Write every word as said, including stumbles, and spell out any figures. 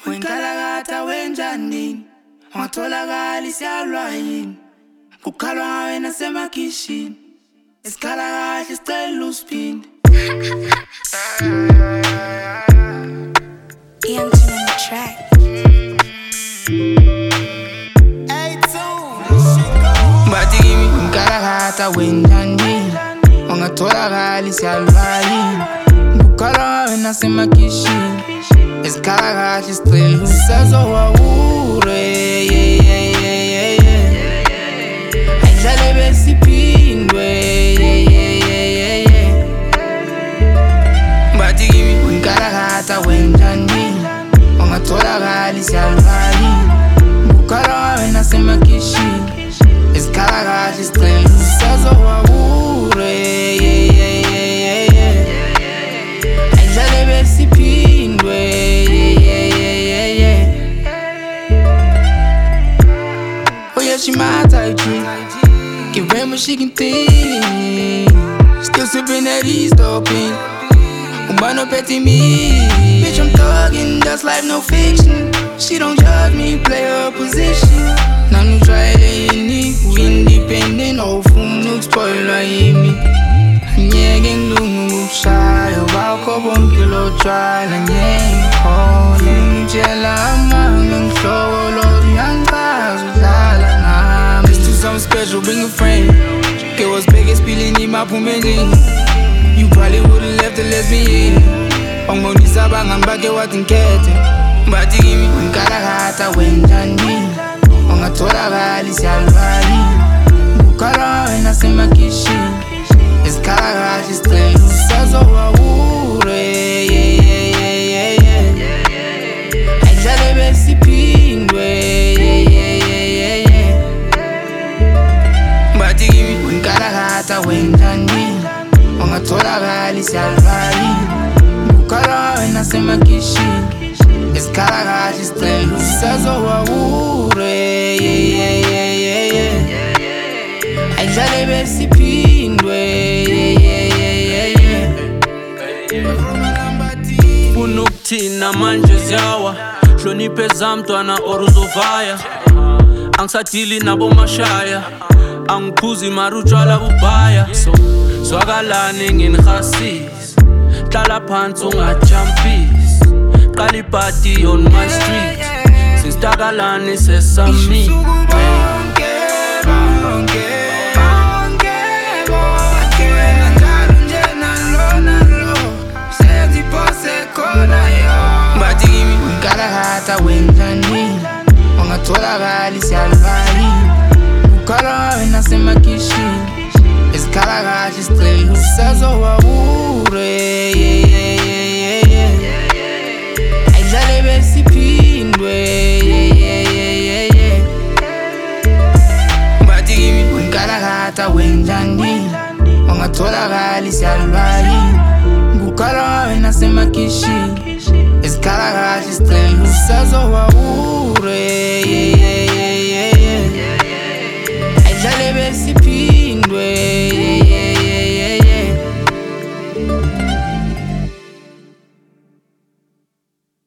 Wenkalakata wenjani watholakala siyalwa yini kukhalwa ngawe nasemakishini esikhala kahle sicela usiphinde Young Jim on the track. Bathi kimi wenkalakata wenjani watholakala siyalwa yini kukhalwa ngawe nasemakishini esikhala kahle sicela usazowawure ayidlale besiphindwe bathi kimi wenkalakata wenjani ungatholakali siyalwali kukhalwa ngawe nasemakishini esikhala kahle sicela usazowawure ayidlale besiphindwe she my type G. Give her what she can think. Still sipping that East Open. But no petty me. Bitch, I'm thuggin', just life, no fiction. She don't judge me, play her position. Now no try any, we independent. No fool, no spoiler in me. Nyeng lungu shy, about one kilo try, and nyeng calling. Jella man, flow, Lord, young guys with lala. Something special, bring a friend. Get what's biggest, feeling in my pumending. You probably would've left the lesbian. I'm gonna sabang ang bagay wating kete. Bathi kimi wenkalakata wenjani ungatholakali siyalwali kukhalwa ngawe nasemakishini esikhala kahle sicela usazowawure ayidlale besiphindwe bathi kimi wenkalakata wenjani ungatholakali siyalwali kukhalwa ngawe nasemakishini esikhala kahle sicela usazowawure ayidlale besiphindwe funa ukuthina manje ziyawa hloniphe zamntwana or uzovaya angisadili nabo mashaya angiphuzi mara utshwala bubhaya so zwakalani nginihasisi hlala phansi ungajampisi qala iparty on my street sinstakalani sesami bathi kimi wenkalakata wenjani ungatholakali siyalwali kukhalwa ngawe nasemakishini esikhala kahle sicela usazowawure ayidlale besiphindwe bathi kimi wenkalakata wenjani ungatholakali siyalwali kukhalwa ngawe nasemakishini esikhala kahle sicela usazowawure